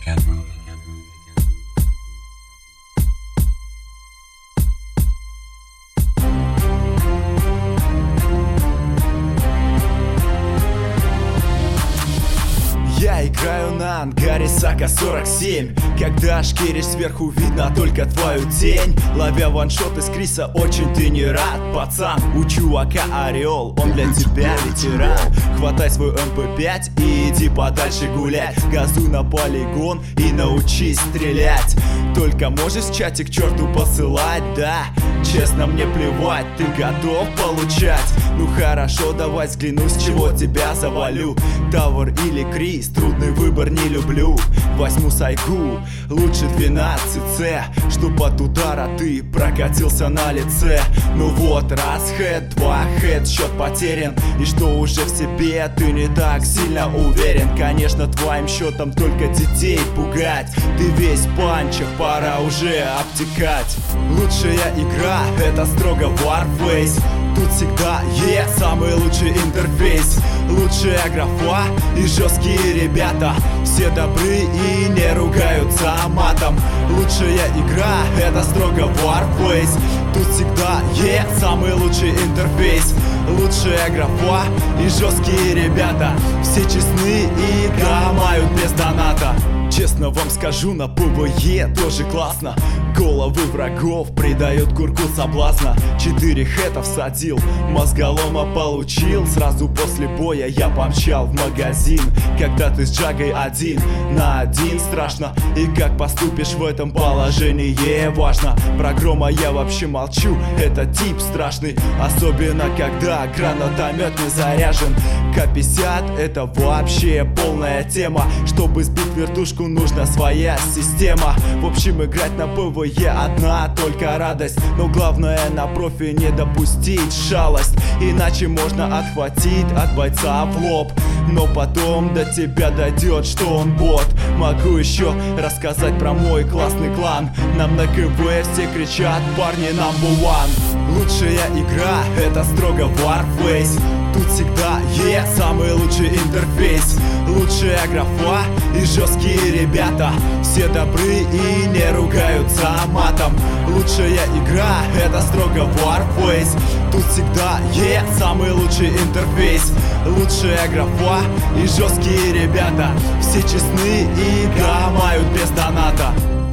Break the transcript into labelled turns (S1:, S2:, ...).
S1: Я играю на ангаре Сака 47. Когда шкеришь сверху, видно только твою тень. Ловя ваншот из Криса, очень ты не рад, пацан. У чувака ореол, он для тебя ветеран. Хватай свой МП5 и иди подальше гулять. Газуй на полигон и научись стрелять. Только можешь в чате к черту посылать, да? Честно, мне плевать, ты готов получать? Ну хорошо, давай взгляну, с чего тебя завалю. Тавр или Крис, трудный выбор, не люблю. Возьму сайгу, лучше 12C, чтоб от удара ты прокатился на лице. Ну вот, раз хэт, два хэт, счет потерян. И что уже в себе ты не так сильно уверен. Конечно, твоим счетом только детей пугать. Ты весь в панчах, пора уже обтекать. Лучшая игра — это строго Warface. Тут всегда есть самый лучший интерфейс. Лучшая графа и жесткие ребята. Все добры и не ругаются матом. Лучшая игра — это строго Warface. Тут всегда есть самый лучший интерфейс. Лучшая графа и жесткие ребята. Все честны и гамают без доната. Честно вам скажу, на ПВЕ тоже классно. Головы врагов придает курку соблазна. 4 хэта всадил, мозголома получил. Сразу после боя я помчал в магазин. Когда ты с Джагой 1 на 1 страшно. И как поступишь в этом положении важно. Про Грома я вообще молчу, это тип страшный. Особенно когда гранатомет не заряжен. К-50 это вообще полная тема. Чтобы сбить вертушку, нужна своя система. В общем, играть на ПВЕ одна только радость. Но главное на профи не допустить шалость. Иначе можно отхватить от бойца в лоб. Но потом до тебя дойдет, что он бот. Могу еще рассказать про мой классный клан. Нам на КВ все кричат: парни number one. Лучшая игра — это строго Warface. Тут всегда есть самый лучший интерфейс. Лучшая графа и жесткие ребята. Все добры и не ругаются матом. Лучшая игра — это строго Warface. Тут всегда есть самый лучший интерфейс. Лучшая графа и жесткие ребята. Все честны и гамают без доната.